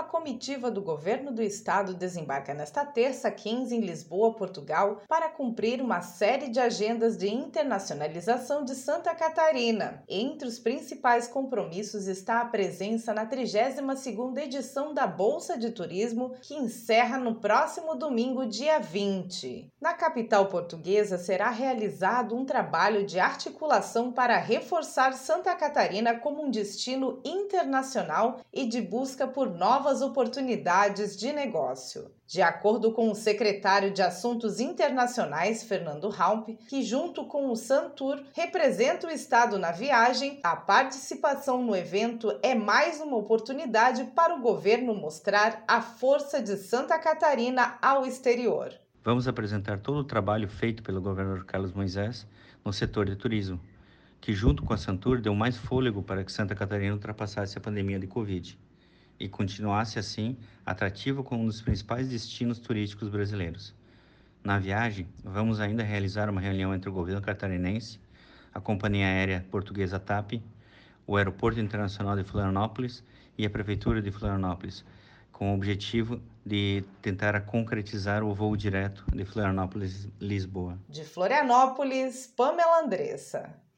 comitiva do governo do estado desembarca nesta terça, 15, em Lisboa, Portugal, para cumprir uma série de agendas de internacionalização de Santa Catarina. Entre os principais compromissos está a presença na 32ª edição da Bolsa de Turismo, que encerra no próximo domingo, dia 20. Na capital portuguesa será realizado um trabalho de articulação para reforçar Santa Catarina como um destino internacional e de busca por novas oportunidades de negócio. De acordo com o secretário de Assuntos Internacionais, Fernando Raup, que junto com o Santur representa o estado na viagem, a participação no evento é mais uma oportunidade para o governo mostrar a força de Santa Catarina ao exterior. Vamos apresentar todo o trabalho feito pelo governador Carlos Moisés no setor de turismo, que junto com a Santur deu mais fôlego para que Santa Catarina ultrapassasse a pandemia de Covid e continuasse assim atrativo como um dos principais destinos turísticos brasileiros. Na viagem, vamos ainda realizar uma reunião entre o governo catarinense, a companhia aérea portuguesa TAP, o Aeroporto Internacional de Florianópolis e a Prefeitura de Florianópolis, com o objetivo de tentar concretizar o voo direto de Florianópolis-Lisboa. De Florianópolis, Pamela Andressa.